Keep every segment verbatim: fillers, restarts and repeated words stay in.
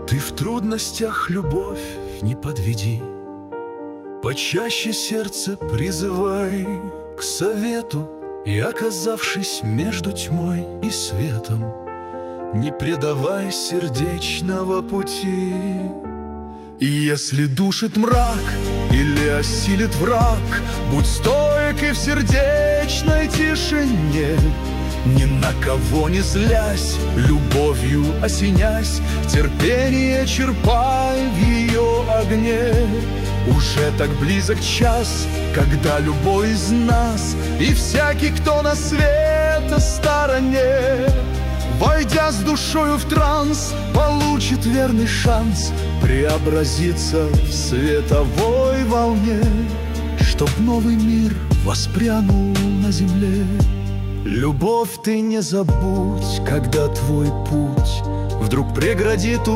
Ты в трудностях, любовь, не подведи, почаще сердце призывай к совету, и, оказавшись между тьмой и светом, не предавай сердечного пути. И если душит мрак или осилит враг, будь стоек и в сердечной тишине, ни на кого не злясь, любовью осенясь, терпение черпай в ее огне. Уже так близок час, когда любой из нас и всякий, кто на света стороне, войдя с душою в транс, получит верный шанс преобразиться в световой волне, чтоб новый мир воспрянул на земле. Любовь, ты не забудь, когда твой путь вдруг преградит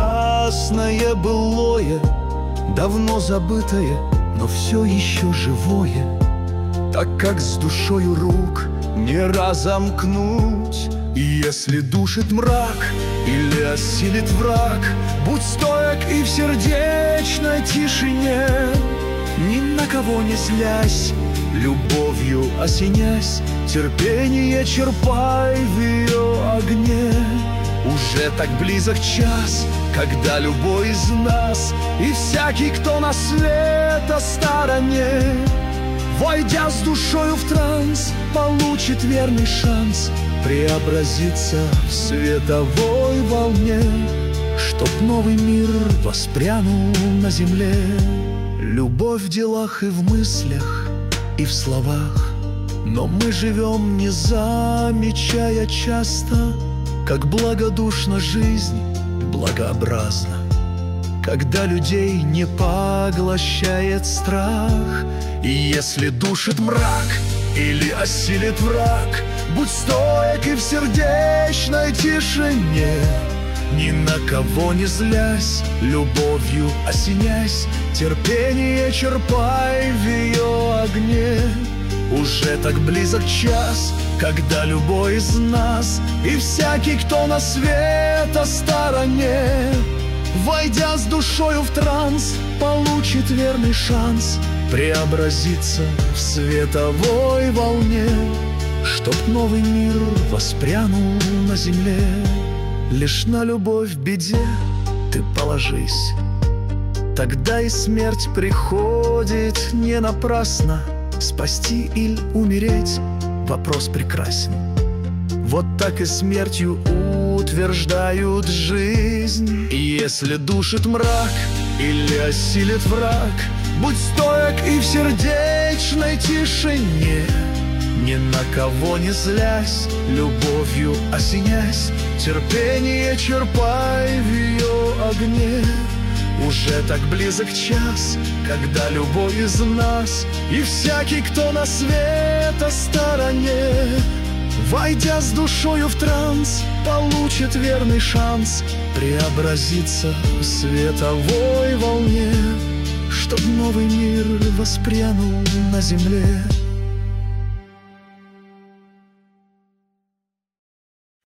ужасное былое, давно забытое, но все еще живое, так как с душою рук не разомкнуть. И если душит мрак или осилит враг, будь стоек и в сердечной тишине, ни на кого не злясь, любовью осенясь, терпение черпай в ее огне. Уже так близок час, когда любой из нас и всякий, кто на света стороне, войдя с душою в транс, получит верный шанс преобразиться в световой волне, чтоб новый мир воспрянул на земле. Любовь в делах и в мыслях, и в словах, но мы живем, не замечая часто, как благодушна жизнь, благообразна, когда людей не поглощает страх. И если душит мрак или осилит враг, будь стоек и в сердечной тишине, ни на кого не злясь, любовью осенясь, терпение черпай в ее огне. Уже так близок час, когда любой из нас и всякий, кто на света стороне, войдя с душою в транс, получит верный шанс преобразиться в световой волне, чтоб новый мир воспрянул на земле. Лишь на любовь в беде ты положись, тогда и смерть приходит не напрасно. Спасти или умереть — вопрос прекрасен. Вот так и смертью утверждают жизнь. И если душит мрак или осилит враг, будь стоек и в сердечной тишине, ни на кого не злясь, любовью осенясь, терпение черпай в ее огне. Уже так близок час, когда любой из нас и всякий, кто на света стороне, войдя с душою в транс, получит верный шанс преобразиться в световой волне, чтоб новый мир воспрянул на земле.